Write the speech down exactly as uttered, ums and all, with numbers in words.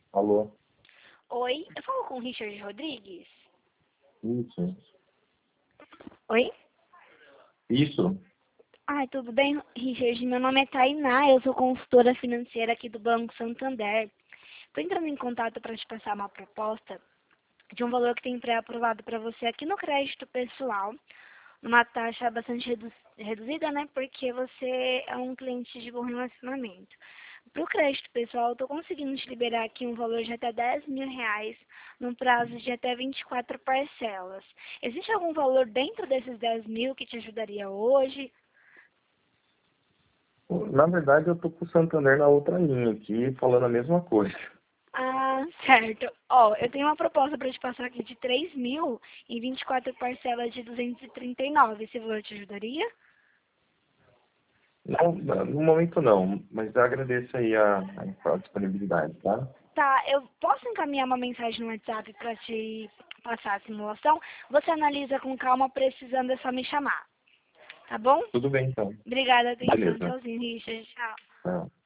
Alô? Oi, eu falo com o Richard Rodrigues. Isso. Oi? Isso? Ai, tudo bem, Richard? Meu nome é Tainá, eu sou consultora financeira aqui do Banco Santander. Estou entrando em contato para te passar uma proposta de um valor que tem pré-aprovado para você aqui no crédito pessoal, numa taxa bastante redu- reduzida, né? Porque você é um cliente de bom relacionamento. Para o crédito pessoal, eu estou conseguindo te liberar aqui um valor de até dez mil reais, num prazo de até vinte e quatro parcelas. Existe algum valor dentro desses dez mil que te ajudaria hoje? Na verdade, eu tô com o Santander na outra linha aqui, falando a mesma coisa. Ah, certo. Ó, eu tenho uma proposta para te passar aqui de três mil em vinte e quatro parcelas de duzentos e trinta e nove. Esse valor te ajudaria? Não, no momento não, mas eu agradeço aí a, a disponibilidade, tá? Tá, eu posso encaminhar uma mensagem no WhatsApp para te passar a simulação? Você analisa com calma, precisando é só me chamar. Tá bom? Tudo bem então. Obrigada, atenção. Beleza. Tchauzinho, Richard. Tchau. Tá.